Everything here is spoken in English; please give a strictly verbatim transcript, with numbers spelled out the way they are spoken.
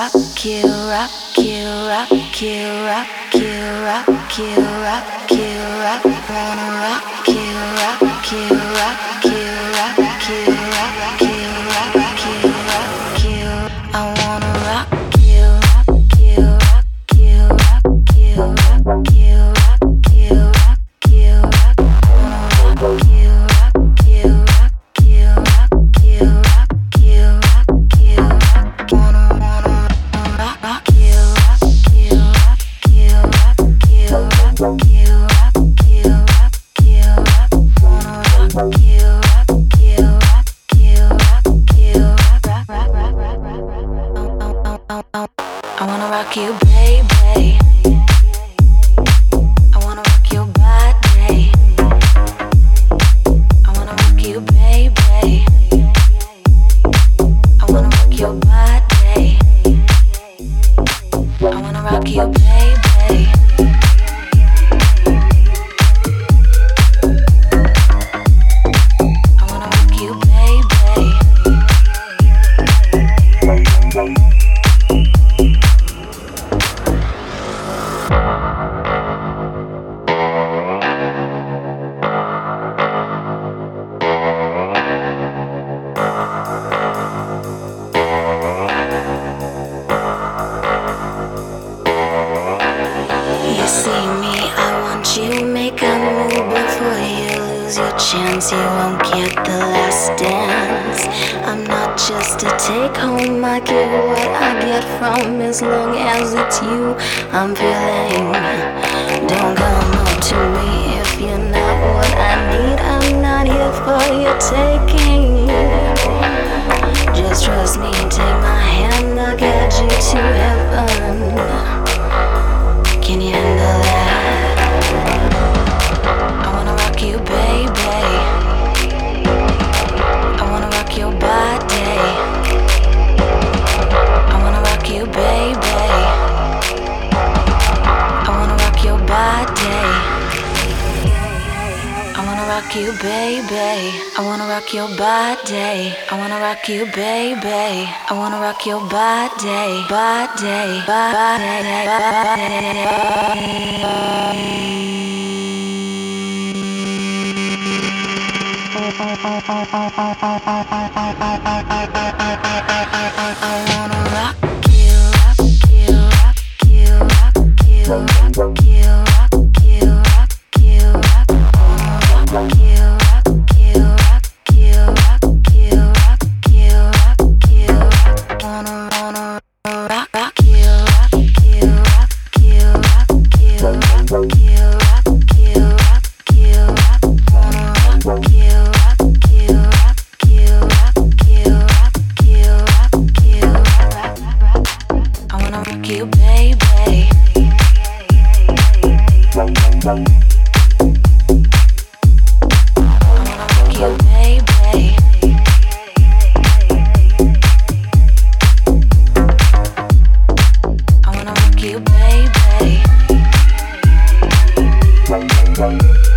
rock you, rock you, rock you, rock you, rock you, rock you, rock. Wanna rock you, rock you, rock you, rock you, rock you, rock you, rock you. I wanna rock you, rock you, rock you, rock you, rock you, rock you, rock you, rock. Wanna rock you, rock you, rock you, rock you, rock you, rock you, rock. Wanna wanna rock rock you, rock you, rock you, rock you, rock you, rock you, rock you, rock. Wanna rock you, rock you, rock you, rock you, rock rock rock rock rock rock rock. I wanna rock you, baby. I wanna rock your body. I wanna rock you, baby. I wanna rock your body. I wanna rock you, baby. I wanna rock you, baby. You see me, I want you, make a move before you lose your chance. You won't get the last dance. I'm not just a take home, I get what I get from, as long as it's you I'm feeling. Don't come up to me if you're not what I need. I'm not here for your taking. Just trust me, take my hand, I'll get you to heaven. Can you handle that? I wanna rock you, baby. I wanna rock your body. I wanna rock you, baby. I wanna rock your body. I wanna rock you, baby. I wanna rock your body. I wanna rock you, baby. I wanna rock your body, body, body, I wanna rock you, rock you, rock you, rock you, rock you, rock you, rock you, rock. Rock you, rock you, rock you, rock you, rock you, rock you, rock. Wanna wanna rock rock you, rock you, rock you, rock you, rock you, rock you, rock you, rock. Wanna rock you, rock you, rock you, rock you, rock you, rock you, rock rock rock. I wanna rock you, baby. You, baby. I wanna rock you, baby.